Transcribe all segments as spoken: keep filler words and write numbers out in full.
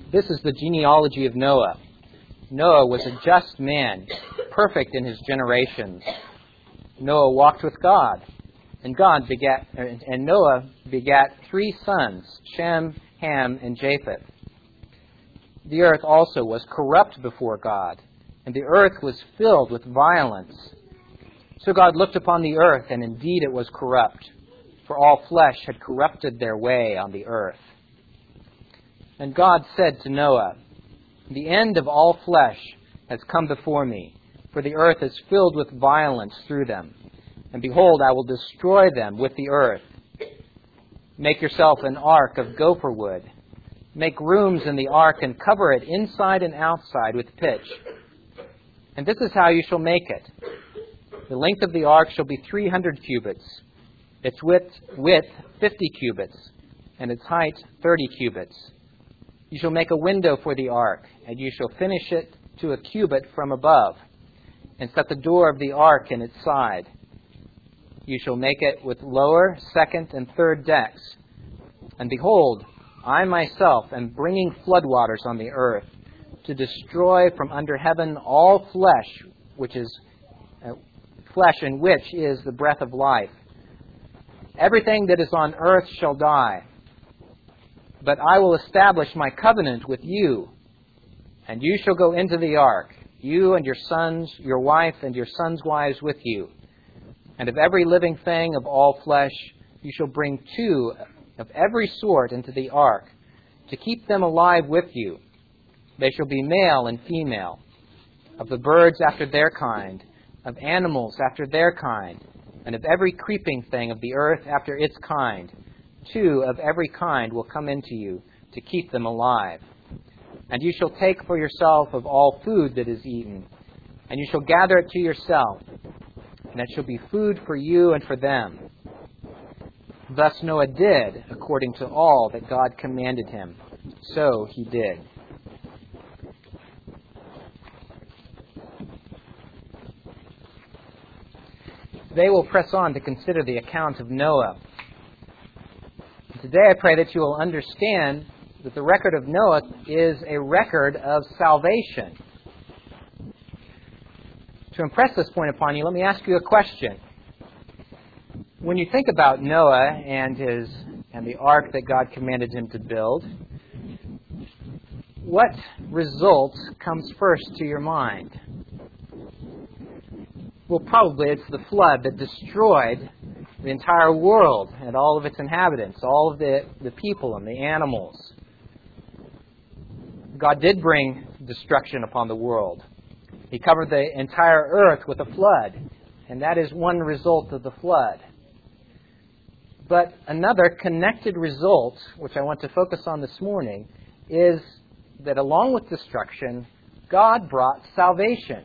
This is the genealogy of Noah. Noah was a just man, perfect in his generations. Noah walked with God, and God begat, and Noah begat three sons, Shem, Ham, and Japheth. The earth also was corrupt before God, and the earth was filled with violence. So God looked upon the earth, and indeed it was corrupt, for all flesh had corrupted their way on the earth. And God said to Noah, the end of all flesh has come before me, for the earth is filled with violence through them. And behold, I will destroy them with the earth. Make yourself an ark of gopher wood. Make rooms in the ark and cover it inside and outside with pitch. And this is how you shall make it. The length of the ark shall be three hundred cubits, its width, width fifty cubits, and its height thirty cubits. You shall make a window for the ark, and you shall finish it to a cubit from above, and set the door of the ark in its side. You shall make it with lower, second, and third decks. And behold, I myself am bringing floodwaters on the earth, to destroy from under heaven all flesh, which is uh, flesh in which is the breath of life. Everything that is on earth shall die. But I will establish my covenant with you, and you shall go into the ark, you and your sons, your wife, and your sons' wives with you. And of every living thing of all flesh, you shall bring two of every sort into the ark, to keep them alive with you. They shall be male and female, of the birds after their kind, of animals after their kind, and of every creeping thing of the earth after its kind. Two of every kind will come into you, to keep them alive. And you shall take for yourself of all food that is eaten, and you shall gather it to yourself, and it shall be food for you and for them. Thus Noah did, according to all that God commanded him. So he did. Today we'll press on to consider the account of Noah. Today I pray that you will understand that the record of Noah is a record of salvation. To impress this point upon you, let me ask you a question. When you think about Noah and his and the ark that God commanded him to build, what result comes first to your mind? Well, probably it's the flood that destroyed the entire world and all of its inhabitants, all of the, the people and the animals. God did bring destruction upon the world. He covered the entire earth with a flood, and that is one result of the flood. But another connected result, which I want to focus on this morning, is that along with destruction, God brought salvation.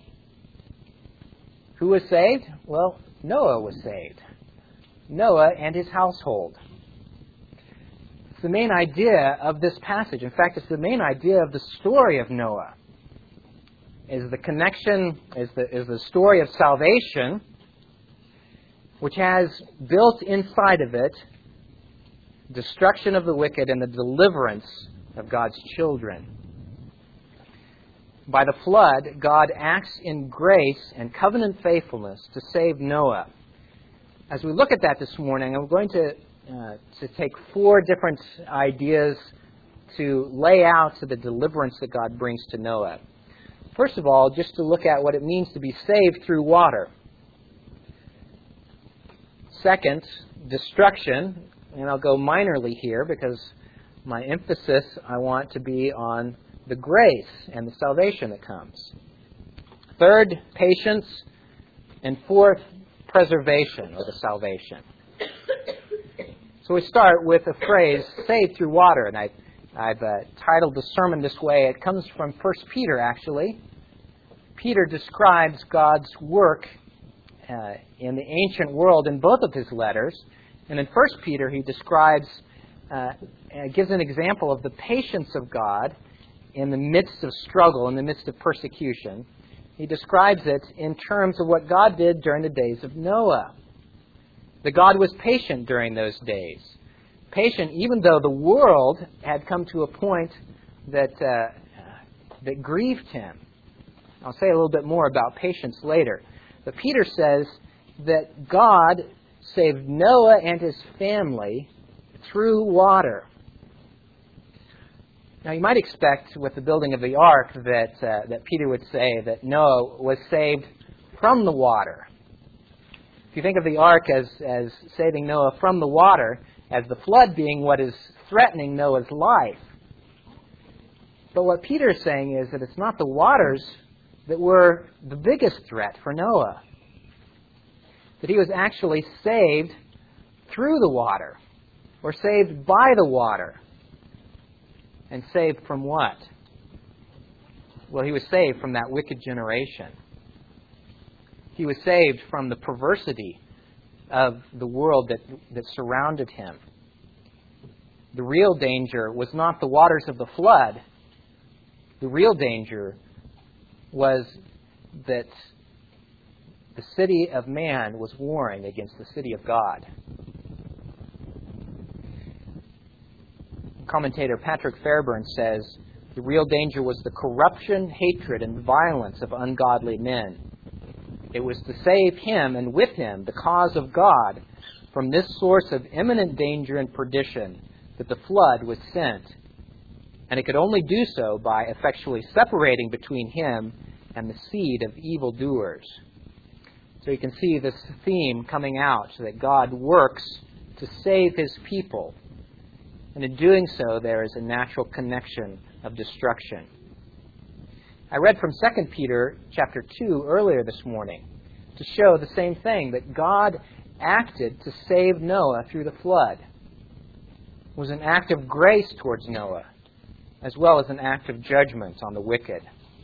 Who was saved? Well, Noah was saved. Noah and his household. It's the main idea of this passage. In fact, it's the main idea of the story of Noah. Is the connection, is the, is the story of salvation, which has built inside of it destruction of the wicked and the deliverance of God's children. By the flood, God acts in grace and covenant faithfulness to save Noah. As we look at that this morning, I'm going to uh, to take four different ideas to lay out to the deliverance that God brings to Noah. First of all, just to look at what it means to be saved through water. Second, destruction, and I'll go minorly here because my emphasis I want to be on the grace and the salvation that comes. Third, patience. And fourth, preservation or the salvation. So we start with the phrase, saved through water. And I, I've uh, titled the sermon this way. It comes from First Peter, actually. Peter describes God's work uh, in the ancient world in both of his letters. And in First Peter, he describes, uh, gives an example of the patience of God in the midst of struggle, in the midst of persecution. He describes it in terms of what God did during the days of Noah. That God was patient during those days. Patient even though the world had come to a point that uh, that grieved him. I'll say a little bit more about patience later. But Peter says that God saved Noah and his family through water. Now, you might expect with the building of the ark that uh, that Peter would say that Noah was saved from the water. If you think of the ark as, as saving Noah from the water, as the flood being what is threatening Noah's life. But what Peter is saying is that it's not the waters that were the biggest threat for Noah. That he was actually saved through the water, or saved by the water. And saved from what? Well, he was saved from that wicked generation. He was saved from the perversity of the world that, that surrounded him. The real danger was not the waters of the flood. The real danger was that the city of man was warring against the city of God. Commentator Patrick Fairburn says, the real danger was the corruption, hatred, and violence of ungodly men. It was to save him and with him the cause of God from this source of imminent danger and perdition that the flood was sent. And it could only do so by effectually separating between him and the seed of evildoers. So you can see this theme coming out, that God works to save his people. And in doing so, there is a natural connection of destruction. I read from Second Peter chapter two earlier this morning to show the same thing, that God acted to save Noah through the flood. It was an act of grace towards Noah, as well as an act of judgment on the wicked.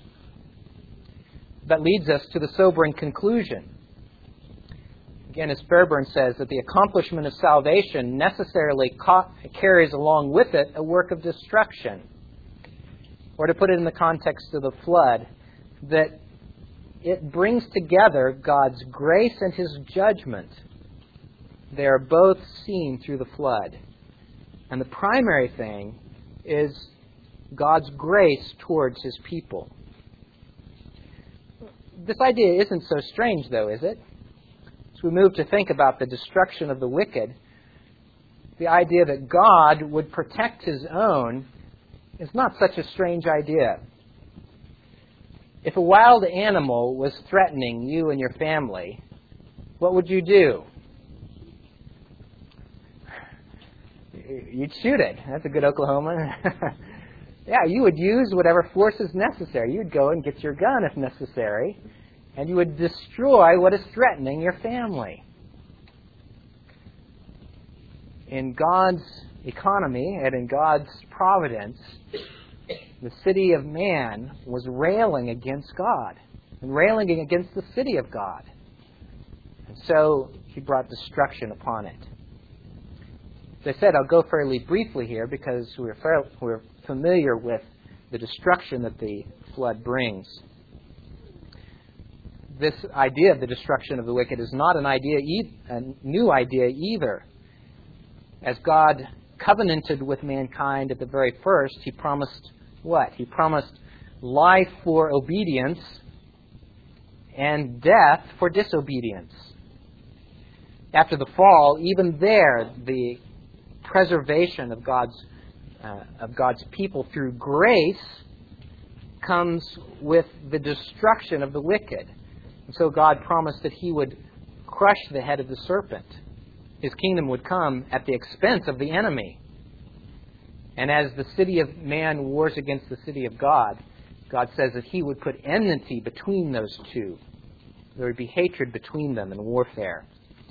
That leads us to the sobering conclusion. Again, as Fairburn says, that the accomplishment of salvation necessarily ca- carries along with it a work of destruction. Or to put it in the context of the flood, that it brings together God's grace and his judgment. They are both seen through the flood. And the primary thing is God's grace towards his people. This idea isn't so strange, though, is it? As we move to think about the destruction of the wicked, the idea that God would protect his own is not such a strange idea. If a wild animal was threatening you and your family, what would you do? You'd shoot it. That's a good Oklahoman. Yeah, you would use whatever force is necessary. You'd go and get your gun if necessary, and you would destroy what is threatening your family. In God's economy and in God's providence, the city of man was railing against God and railing against the city of God. And so he brought destruction upon it. As I said, I'll go fairly briefly here because we're, fairly, we're familiar with the destruction that the flood brings. This idea of the destruction of the wicked is not an idea, e- a new idea either. As God covenanted with mankind at the very first, he promised what? He promised life for obedience and death for disobedience. After the fall, even there, the preservation of God's uh, of God's people through grace comes with the destruction of the wicked. And so God promised that he would crush the head of the serpent. His kingdom would come at the expense of the enemy. And as the city of man wars against the city of God, God says that he would put enmity between those two. There would be hatred between them and warfare.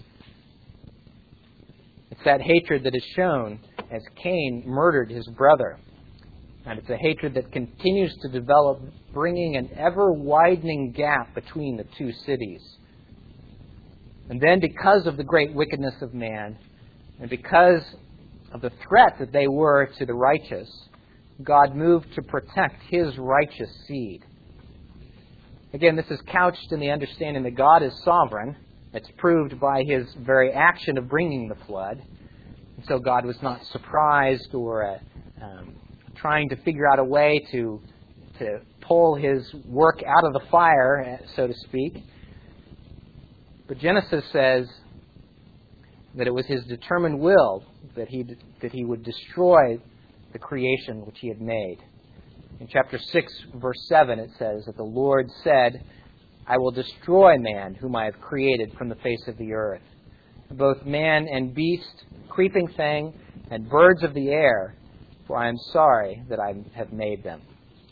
It's that hatred that is shown as Cain murdered his brother. And it's a hatred that continues to develop, bringing an ever-widening gap between the two cities. And then because of the great wickedness of man, and because of the threat that they were to the righteous, God moved to protect his righteous seed. Again, this is couched in the understanding that God is sovereign. It's proved by his very action of bringing the flood. And so God was not surprised or uh, um, trying to figure out a way to, to pull his work out of the fire, so to speak. But Genesis says that it was his determined will that he, that he would destroy the creation which he had made. In chapter six, verse seven, it says that the Lord said, I will destroy man whom I have created from the face of the earth, both man and beast, creeping thing, and birds of the air, for I am sorry that I have made them.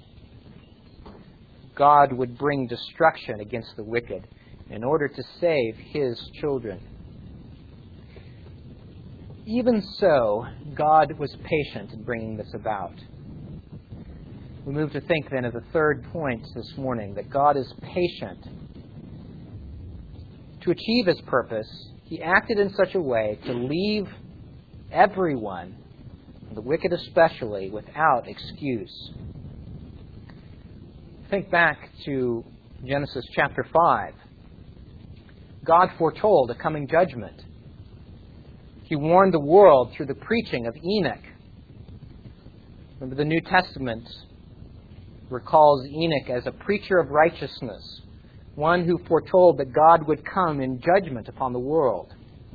God would bring destruction against the wicked in order to save his children. Even so, God was patient in bringing this about. We move to think then of the third point this morning, that God is patient. To achieve his purpose, he acted in such a way to leave everyone, the wicked especially, without excuse. Think back to Genesis chapter five. God foretold a coming judgment. He warned the world through the preaching of Enoch. Remember, the New Testament recalls Enoch as a preacher of righteousness, one who foretold that God would come in judgment upon the world.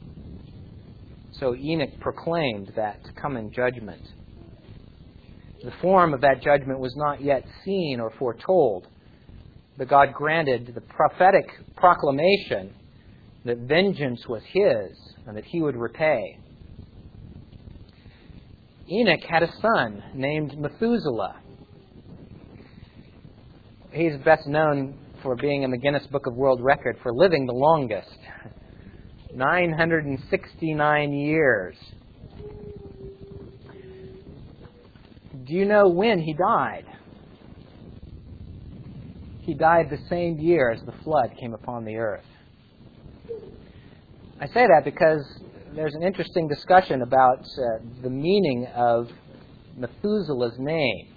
So Enoch proclaimed that coming judgment. The form of that judgment was not yet seen or foretold, but God granted the prophetic proclamation that vengeance was his and that he would repay. Enoch had a son named Methuselah. He's best known for being in the Guinness Book of World Record for living the longest. nine hundred sixty-nine years. Do you know when he died? He died the same year as the flood came upon the earth. I say that because there's an interesting discussion about uh, the meaning of Methuselah's name.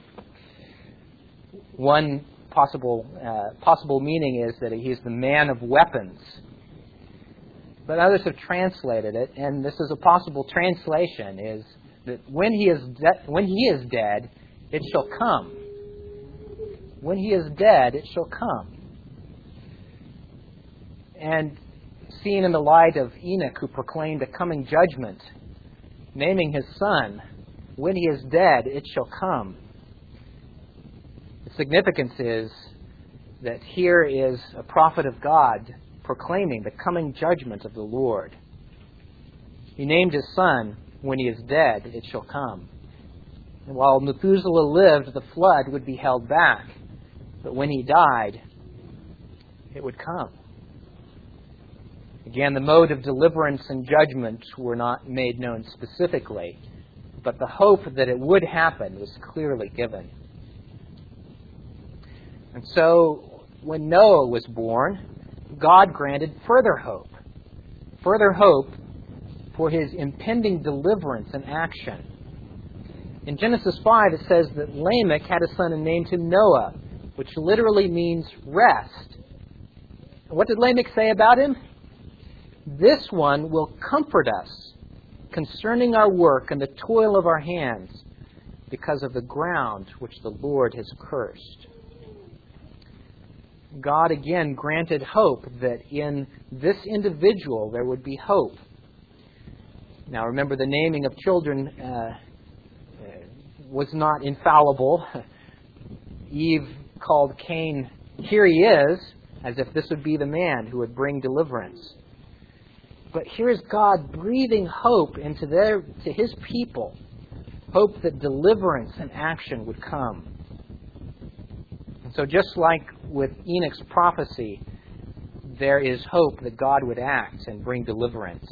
One possible uh, possible meaning is that he is the man of weapons. But others have translated it, and this is a possible translation, is that when he is de- when he is dead, it shall come. When he is dead, it shall come. And seen in the light of Enoch, who proclaimed a coming judgment, naming his son, when he is dead, it shall come. The significance is that here is a prophet of God proclaiming the coming judgment of the Lord. He named his son, when he is dead, it shall come. And while Methuselah lived, the flood would be held back. But when he died, it would come. Again, the mode of deliverance and judgment were not made known specifically, but the hope that it would happen was clearly given. And so, when Noah was born, God granted further hope. Further hope for his impending deliverance and action. In Genesis five, it says that Lamech had a son and named him Noah, which literally means rest. And what did Lamech say about him? This one will comfort us concerning our work and the toil of our hands, because of the ground which the Lord has cursed. God again granted hope that in this individual there would be hope. Now remember, the naming of children uh, was not infallible. Eve called Cain, "Here he is," as if this would be the man who would bring deliverance. But here is God breathing hope into their, to his people, hope that deliverance and action would come. And so just like with Enoch's prophecy, there is hope that God would act and bring deliverance.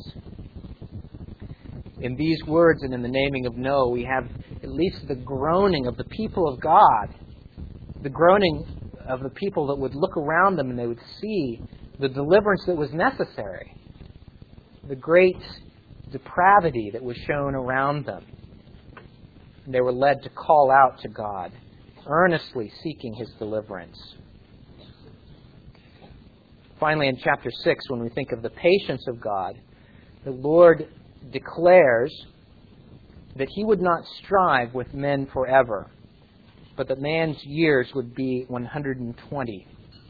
In these words and in the naming of Noah, we have at least the groaning of the people of God, the groaning of the people that would look around them and they would see the deliverance that was necessary, the great depravity that was shown around them. And they were led to call out to God, earnestly seeking his deliverance. Finally, in chapter six, when we think of the patience of God, the Lord declares that he would not strive with men forever, but that man's years would be one hundred twenty.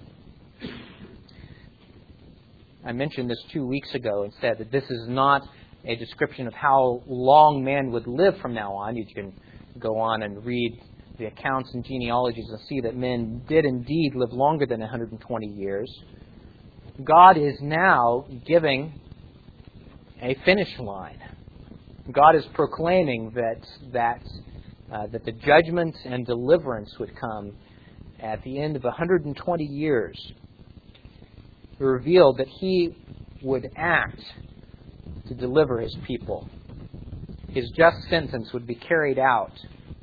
I mentioned this two weeks ago and said that this is not a description of how long man would live from now on. You can go on and read the accounts and genealogies and see that men did indeed live longer than one hundred twenty years. God is now giving a finish line. God is proclaiming that that uh, that the judgment and deliverance would come at the end of one hundred twenty years. He revealed that he would act to deliver his people. His just sentence would be carried out.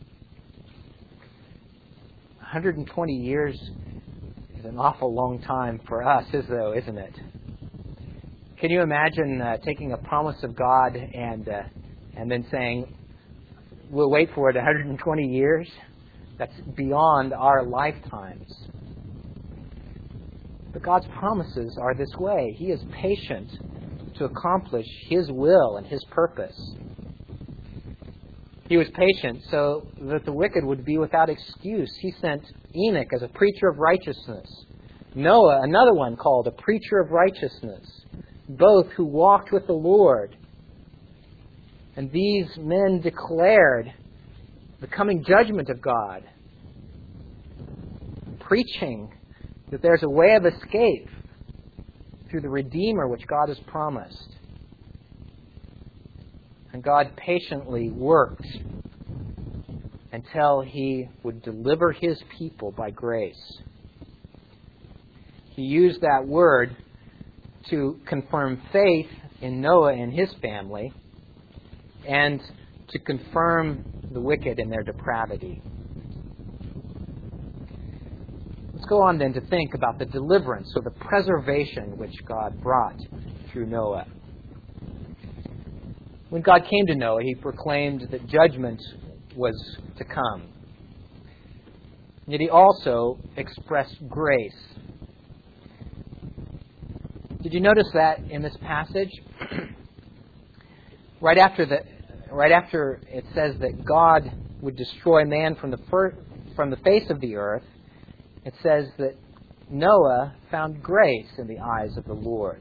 one hundred twenty years is an awful long time for us, though, isn't it? Can you imagine uh, taking a promise of God and uh, and then saying, we'll wait for it one hundred twenty years? That's beyond our lifetimes. But God's promises are this way. He is patient to accomplish His will and His purpose. He was patient so that the wicked would be without excuse. He sent Enoch as a preacher of righteousness. Noah, another one called a preacher of righteousness. Both who walked with the Lord. And these men declared the coming judgment of God, preaching that there's a way of escape through the Redeemer which God has promised. And God patiently worked until He would deliver His people by grace. He used that word to confirm faith in Noah and his family, and to confirm the wicked in their depravity. Let's go on then to think about the deliverance or the preservation which God brought through Noah. When God came to Noah, He proclaimed that judgment was to come. Yet He also expressed grace. Did you notice that in this passage? right after the, right after it says that God would destroy man from the fir- from the face of the earth, it says that Noah found grace in the eyes of the Lord.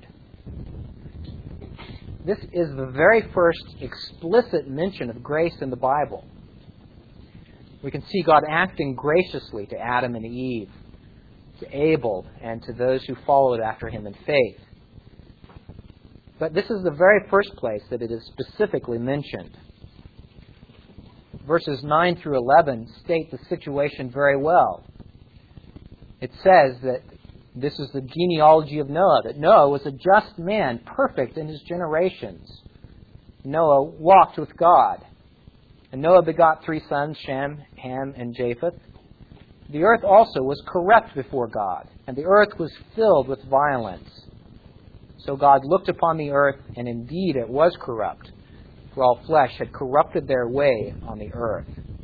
This is the very first explicit mention of grace in the Bible. We can see God acting graciously to Adam and Eve, to Abel, and to those who followed after him in faith. But this is the very first place that it is specifically mentioned. Verses nine through eleven state the situation very well. It says that this is the genealogy of Noah, that Noah was a just man, perfect in his generations. Noah walked with God. And Noah begot three sons, Shem, Ham, and Japheth. The earth also was corrupt before God, and the earth was filled with violence. So God looked upon the earth, and indeed it was corrupt, for all flesh had corrupted their way on the earth.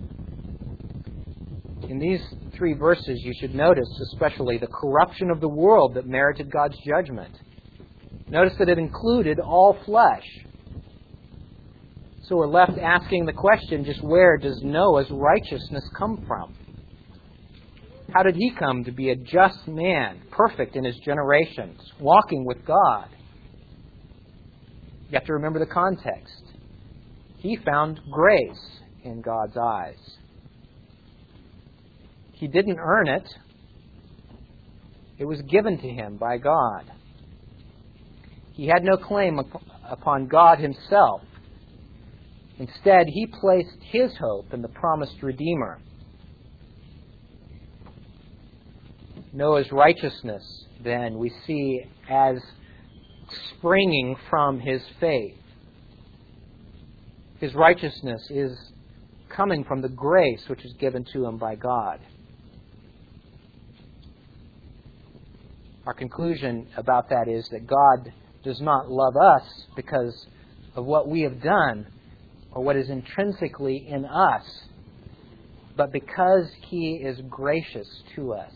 In these three verses, you should notice especially the corruption of the world that merited God's judgment. Notice that it included all flesh. So we're left asking the question, just where does Noah's righteousness come from? How did he come to be a just man, perfect in his generations, walking with God? You have to remember the context. He found grace in God's eyes. He didn't earn it. It was given to him by God. He had no claim upon God himself. Instead, he placed his hope in the promised Redeemer. Noah's righteousness, then, we see as springing from his faith. His righteousness is coming from the grace which is given to him by God. Our conclusion about that is that God does not love us because of what we have done or what is intrinsically in us, but because He is gracious to us.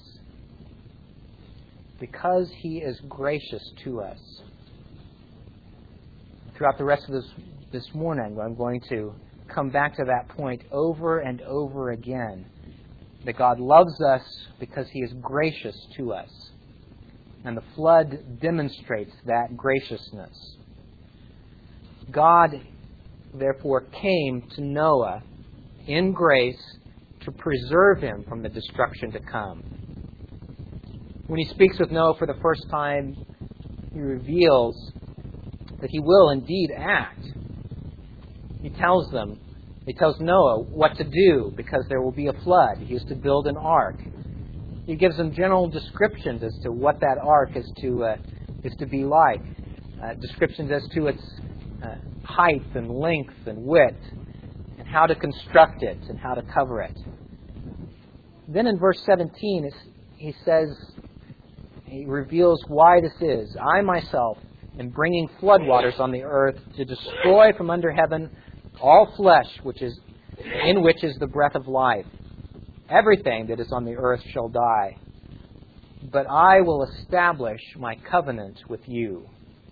Because He is gracious to us. Throughout the rest of this, this morning, I'm going to come back to that point over and over again, that God loves us because He is gracious to us. And the flood demonstrates that graciousness. God, therefore, came to Noah in grace to preserve him from the destruction to come. When He speaks with Noah for the first time, He reveals that He will indeed act. He tells them, He tells Noah what to do because there will be a flood. He is to build an ark. He gives them general descriptions as to what that ark is to uh, is to be like. Uh, descriptions as to its uh, height and length and width, and how to construct it and how to cover it. Then in verse seventeen, he says, he reveals why this is. I myself am bringing floodwaters on the earth to destroy from under heaven all flesh, which is in which is the breath of life. Everything that is on the earth shall die. But I will establish my covenant with you.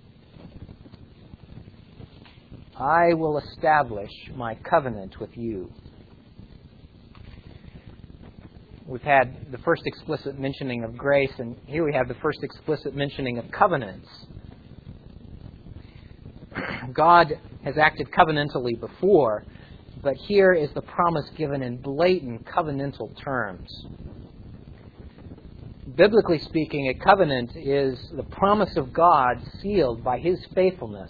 I will establish my covenant with you. We've had the first explicit mentioning of grace, and here we have the first explicit mentioning of covenants. God has acted covenantally before, but here is the promise given in blatant covenantal terms. Biblically speaking, a covenant is the promise of God sealed by His faithfulness.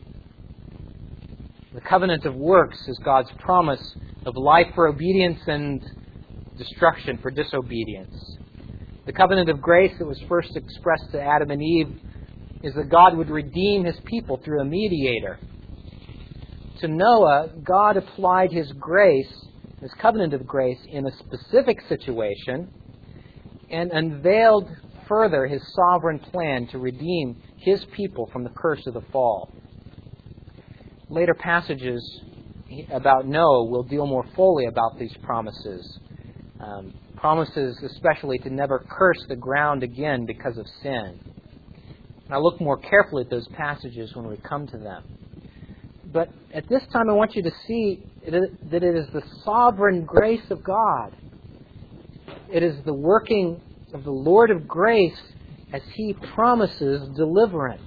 The covenant of works is God's promise of life for obedience and destruction for disobedience. The covenant of grace that was first expressed to Adam and Eve is that God would redeem His people through a mediator. To Noah, God applied His grace, His covenant of grace, in a specific situation and unveiled further His sovereign plan to redeem His people from the curse of the fall. Later passages about Noah will deal more fully about these promises. Um, promises especially to never curse the ground again because of sin. And I'll look more carefully at those passages when we come to them. But at this time I want you to see that it is the sovereign grace of God. It is the working of the Lord of grace as He promises deliverance.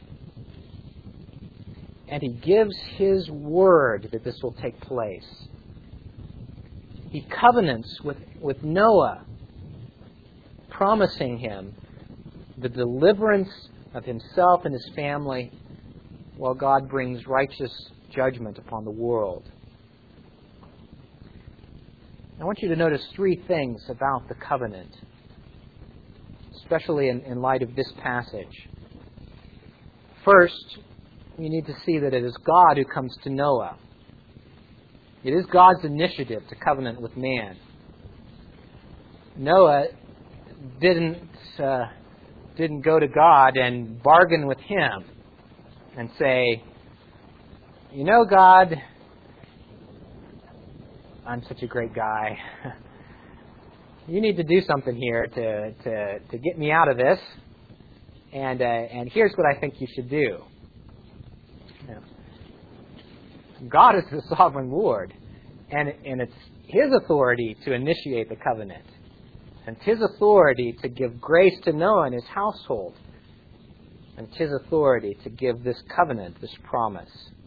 And He gives His word that this will take place. He covenants with, with Noah, promising him the deliverance of himself and his family while God brings righteous judgment upon the world. I want you to notice three things about the covenant, especially in, in light of this passage. First, you need to see that it is God who comes to Noah. It is God's initiative to covenant with man. Noah didn't uh, didn't go to God and bargain with Him and say, you know, God, I'm such a great guy. You need to do something here to to, to get me out of this, and uh, and here's what I think you should do. You know, God is the sovereign Lord, and and it's His authority to initiate the covenant, and it's His authority to give grace to Noah and his household, and it's His authority to give this covenant, this promise.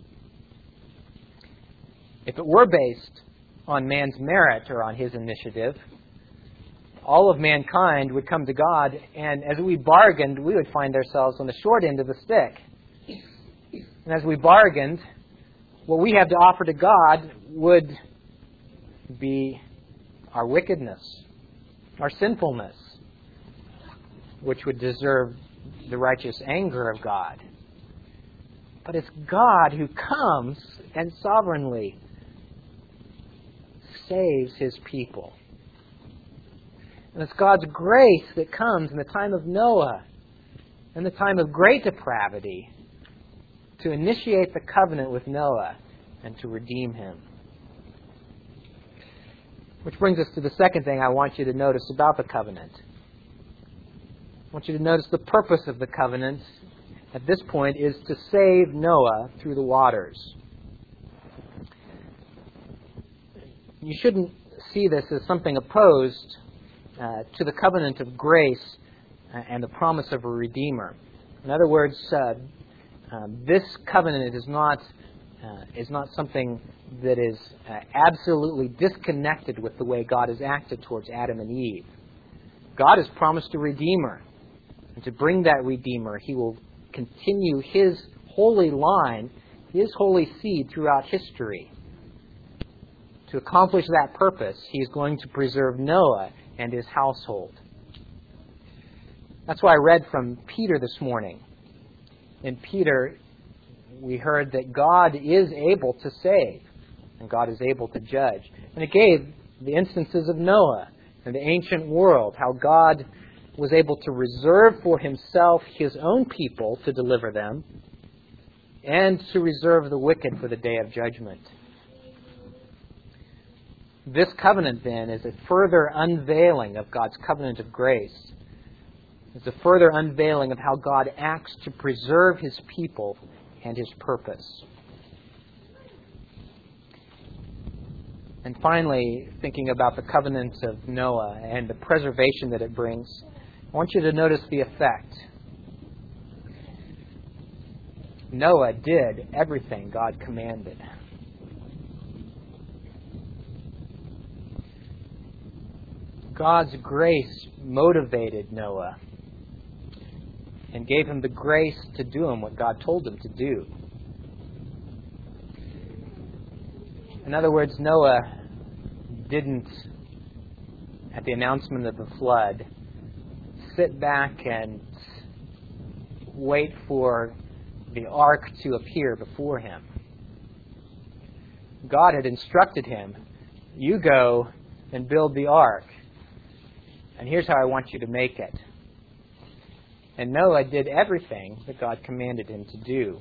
If it were based on man's merit or on his initiative, all of mankind would come to God, and as we bargained, we would find ourselves on the short end of the stick. And as we bargained, what we have to offer to God would be our wickedness, our sinfulness, which would deserve the righteous anger of God. But it's God who comes and sovereignly saves His people. And it's God's grace that comes in the time of Noah, in the time of great depravity, to initiate the covenant with Noah and to redeem him. Which brings us to the second thing I want you to notice about the covenant. I want you to notice the purpose of the covenant at this point is to save Noah through the waters. you shouldn't see this as something opposed uh, to the covenant of grace uh, and the promise of a Redeemer. In other words, uh, um, this covenant is not uh, is not something that is uh, absolutely disconnected with the way God has acted towards Adam and Eve. God has promised a Redeemer, and to bring that Redeemer, He will continue His holy line, His holy seed throughout history. To accomplish that purpose, He is going to preserve Noah and his household. That's why I read from Peter this morning. In Peter, we heard that God is able to save, and God is able to judge. And it gave the instances of Noah and the ancient world, how God was able to reserve for Himself His own people to deliver them, and to reserve the wicked for the day of judgment. This covenant, then, is a further unveiling of God's covenant of grace. It's a further unveiling of how God acts to preserve His people and His purpose. And finally, thinking about the covenant of Noah and the preservation that it brings, I want you to notice the effect. Noah did everything God commanded. God's grace motivated Noah and gave him the grace to do him what God told him to do. In other words, Noah didn't, at the announcement of the flood, sit back and wait for the ark to appear before him. God had instructed him, you go and build the ark, and here's how I want you to make it. And Noah did everything that God commanded him to do.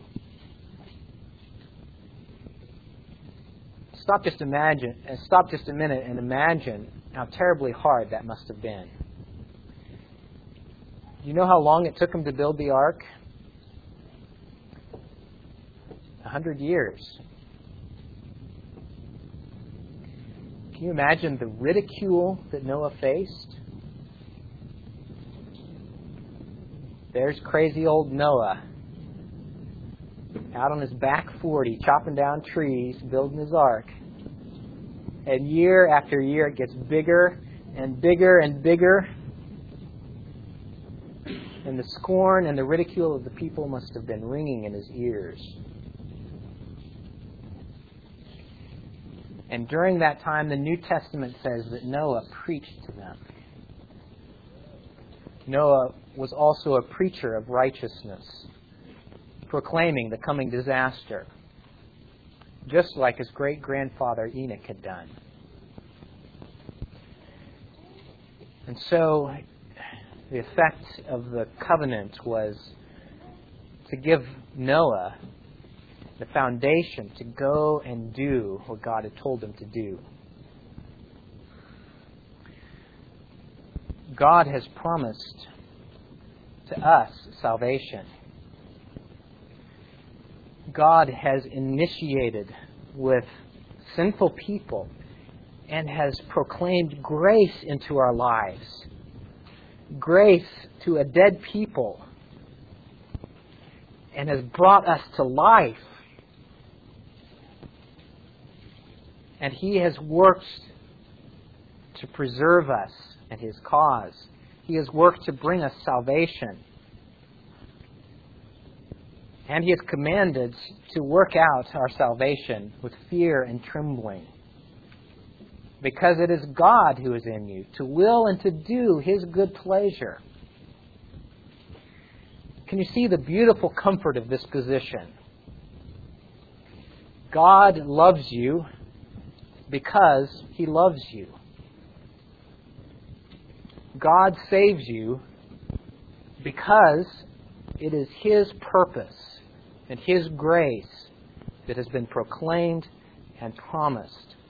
Stop just imagine, stop just a minute and imagine how terribly hard that must have been. You know how long it took him to build the ark? A hundred years. Can you imagine the ridicule that Noah faced? There's crazy old Noah out on his back forty, chopping down trees, building his ark. And year after year, it gets bigger and bigger and bigger. And the scorn and the ridicule of the people must have been ringing in his ears. And during that time, the New Testament says that Noah preached to them. Noah was also a preacher of righteousness, proclaiming the coming disaster, just like his great-grandfather Enoch had done. And so, the effect of the covenant was to give Noah the foundation to go and do what God had told him to do. God has promised to us salvation. God has initiated with sinful people and has proclaimed grace into our lives. Grace to a dead people, and has brought us to life. And He has worked to preserve us and His cause. He has worked to bring us salvation. And He has commanded to work out our salvation with fear and trembling. Because it is God who is in you, to will and to do His good pleasure. Can you see the beautiful comfort of this position? God loves you because He loves you. God saves you because it is His purpose and His grace that has been proclaimed and promised.